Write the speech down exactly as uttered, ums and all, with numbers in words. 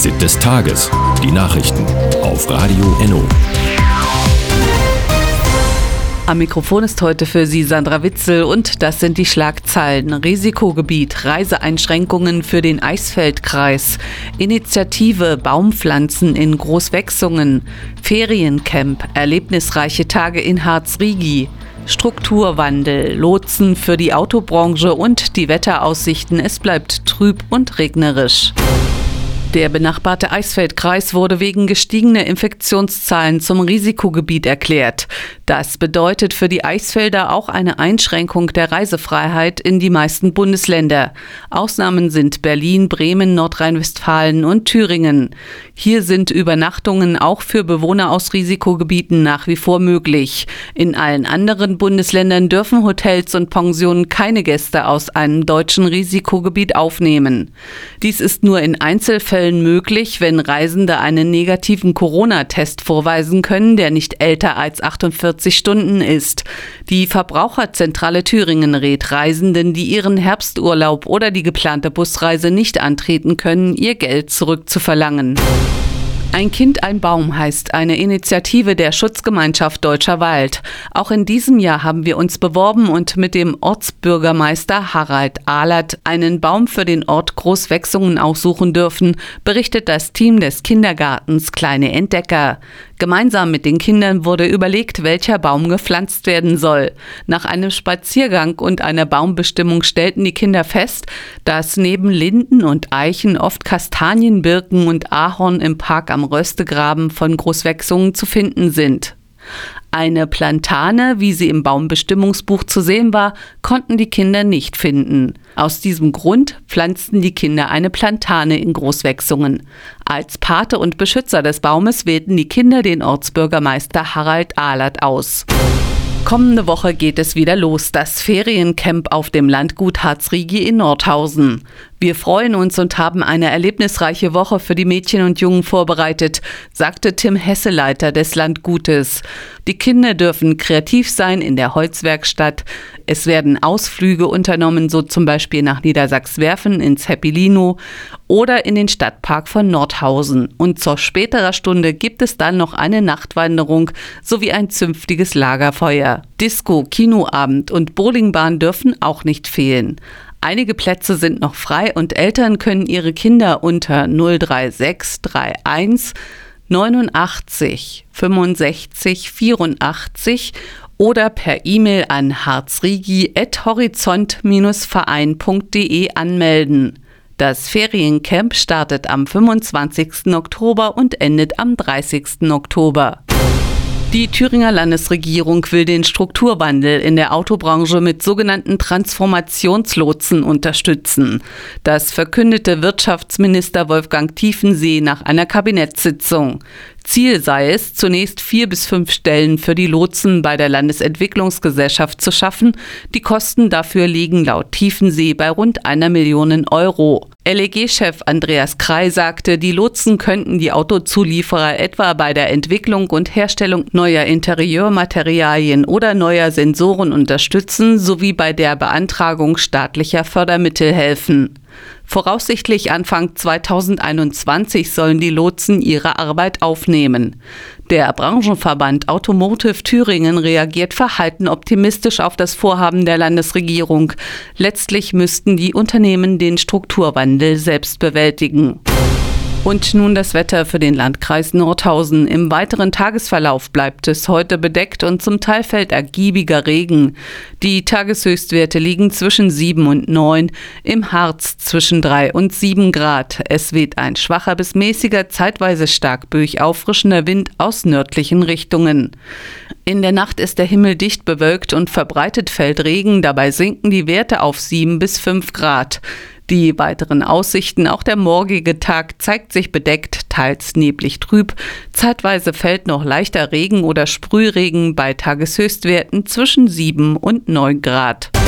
Fazit des Tages. Die Nachrichten auf Radio Enno. Am Mikrofon ist heute für Sie Sandra Witzel und das sind die Schlagzeilen. Risikogebiet, Reiseeinschränkungen für den Eichsfeldkreis, Initiative Baumpflanzen in Großwechsungen, Feriencamp, erlebnisreiche Tage in Harz-Rigi, Strukturwandel, Lotsen für die Autobranche und die Wetteraussichten, es bleibt trüb und regnerisch. Der benachbarte Eichsfeldkreis wurde wegen gestiegener Infektionszahlen zum Risikogebiet erklärt. Das bedeutet für die Eichsfelder auch eine Einschränkung der Reisefreiheit in die meisten Bundesländer. Ausnahmen sind Berlin, Bremen, Nordrhein-Westfalen und Thüringen. Hier sind Übernachtungen auch für Bewohner aus Risikogebieten nach wie vor möglich. In allen anderen Bundesländern dürfen Hotels und Pensionen keine Gäste aus einem deutschen Risikogebiet aufnehmen. Dies ist nur in Einzelfällen möglich, wenn Reisende einen negativen Corona-Test vorweisen können, der nicht älter als achtundvierzig Stunden ist. Die Verbraucherzentrale Thüringen rät Reisenden, die ihren Herbsturlaub oder die geplante Busreise nicht antreten können, ihr Geld zurückzuverlangen. Ein Kind, ein Baum heißt eine Initiative der Schutzgemeinschaft Deutscher Wald. Auch in diesem Jahr haben wir uns beworben und mit dem Ortsbürgermeister Harald Ahlert einen Baum für den Ort Großwechsungen aussuchen dürfen, berichtet das Team des Kindergartens Kleine Entdecker. Gemeinsam mit den Kindern wurde überlegt, welcher Baum gepflanzt werden soll. Nach einem Spaziergang und einer Baumbestimmung stellten die Kinder fest, dass neben Linden und Eichen oft Kastanien, Birken und Ahorn im Park am Röstegraben von Großwechsungen zu finden sind. Eine Plantane, wie sie im Baumbestimmungsbuch zu sehen war, konnten die Kinder nicht finden. Aus diesem Grund pflanzten die Kinder eine Plantane in Großwechsungen. Als Pate und Beschützer des Baumes wählten die Kinder den Ortsbürgermeister Harald Ahlert aus. Kommende Woche geht es wieder los, das Feriencamp auf dem Landgut Harz-Rigi in Nordhausen. Wir freuen uns und haben eine erlebnisreiche Woche für die Mädchen und Jungen vorbereitet, sagte Tim Hesse, Leiter des Landgutes. Die Kinder dürfen kreativ sein in der Holzwerkstatt. Es werden Ausflüge unternommen, so zum Beispiel nach Niedersachswerfen ins Happy-Lino oder in den Stadtpark von Nordhausen. Und zur späterer Stunde gibt es dann noch eine Nachtwanderung sowie ein zünftiges Lagerfeuer. Disco, Kinoabend und Bowlingbahn dürfen auch nicht fehlen. Einige Plätze sind noch frei und Eltern können ihre Kinder unter null drei sechs drei eins neunundachtzig fünfundsechzig vierundachtzig oder per E-Mail an harzrigi at horizont verein punkt de anmelden. Das Feriencamp startet am fünfundzwanzigsten Oktober und endet am dreißigsten Oktober. Die Thüringer Landesregierung will den Strukturwandel in der Autobranche mit sogenannten Transformationslotsen unterstützen. Das verkündete Wirtschaftsminister Wolfgang Tiefensee nach einer Kabinettssitzung. Ziel sei es, zunächst vier bis fünf Stellen für die Lotsen bei der Landesentwicklungsgesellschaft zu schaffen. Die Kosten dafür liegen laut Tiefensee bei rund einer Million Euro. L E G-Chef Andreas Krei sagte, die Lotsen könnten die Autozulieferer etwa bei der Entwicklung und Herstellung neuer Interieurmaterialien oder neuer Sensoren unterstützen sowie bei der Beantragung staatlicher Fördermittel helfen. Voraussichtlich Anfang zweitausendeinundzwanzig sollen die Lotsen ihre Arbeit aufnehmen. Der Branchenverband Automotive Thüringen reagiert verhalten optimistisch auf das Vorhaben der Landesregierung. Letztlich müssten die Unternehmen den Strukturwandel selbst bewältigen. Und nun das Wetter für den Landkreis Nordhausen. Im weiteren Tagesverlauf bleibt es heute bedeckt und zum Teil fällt ergiebiger Regen. Die Tageshöchstwerte liegen zwischen sieben und neun, im Harz zwischen drei und sieben Grad. Es weht ein schwacher bis mäßiger, zeitweise stark böig auffrischender Wind aus nördlichen Richtungen. In der Nacht ist der Himmel dicht bewölkt und verbreitet fällt Regen, dabei sinken die Werte auf sieben bis fünf Grad. Die weiteren Aussichten, auch der morgige Tag zeigt sich bedeckt, teils neblig trüb. Zeitweise fällt noch leichter Regen oder Sprühregen bei Tageshöchstwerten zwischen sieben und neun Grad.